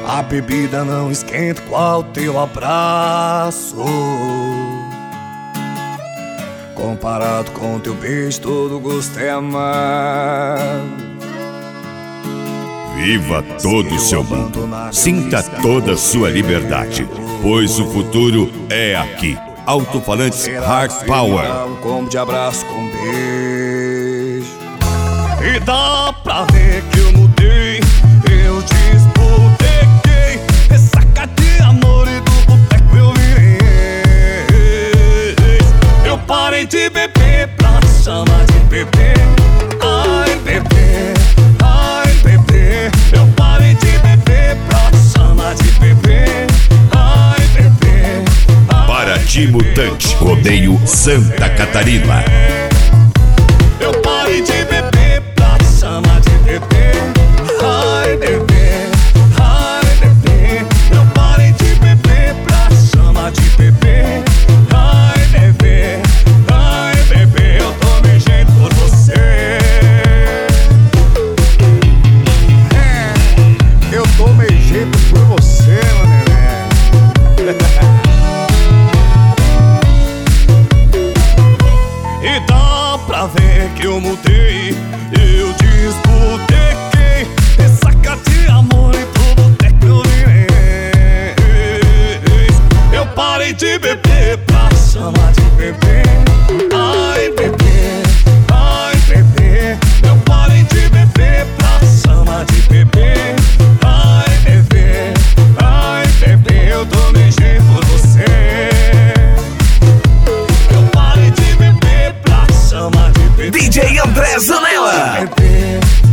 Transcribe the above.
A bebida não esquenta qual teu abraço. Comparado com teu beijo, todo gosto é amargo. Viva todo o seu mundo, sinta toda a sua liberdade, pois o futuro é aqui. Alto-falantes Hard Power. Como de abraço com beijo. E dá pra ver que eu mudei, eu desbotequei. Ressaca de amor e do boteco eu virei. Eu parei de beber pra te chamar de bebê. Ai, bebê, ai, bebê. Eu parei de beber pra te chamar de bebê. Ai, bebê, ai, Paraty Mutante, Rodeio Santa Catarina. eu parei de beber pra te chamar de bebê. Ai, bebê, ai, bebê. Eu parei de beber pra te chamar de bebê. Ai, bebê, ai, bebê. Eu tomei jeito por você. Eu tomei jeito por você, meu neném. E dá pra ver que eu mudei, eu desbotequei. Ressaca de amor e pro boteco eu virei. Eu parei de beber pra te chamar de bebê. Ai, bebê, ai, bebê. Eu parei de beber pra te chamar de bebê. Ai, bebê, ai, bebê. Eu tomei jeito por você. Eu parei de beber pra te chamar de bebê. DJ André Zanella. Bebê,